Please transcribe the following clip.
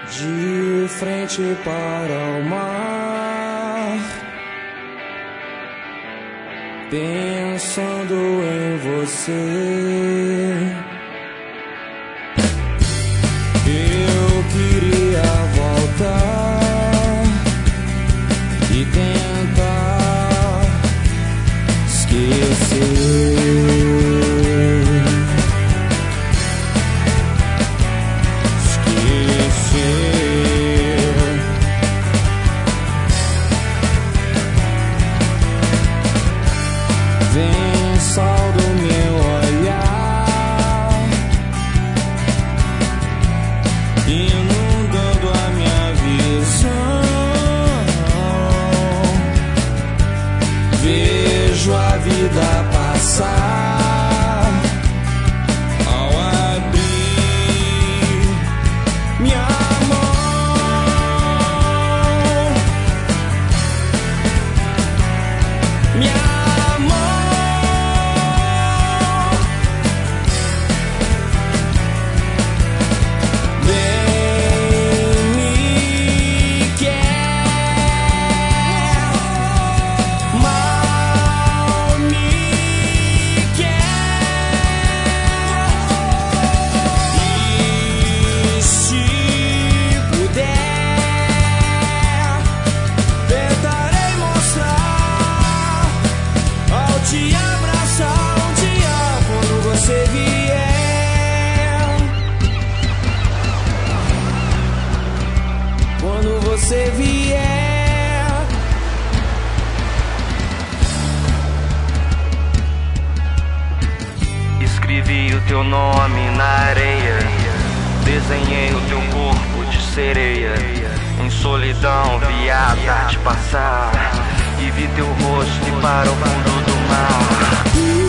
de frente para o mar, pensando em você. Eu queria voltar e tentar esquecer. Vem sol do meu olhar, inundando a minha visão. Vejo a vida passar ao abrir minha mão. Minha te abraçar um dia quando você vier. Quando você vier. Escrevi o teu nome na areia, desenhei o teu corpo de sereia. Em solidão vi a tarde passar e vi teu rosto para o fundo do mar.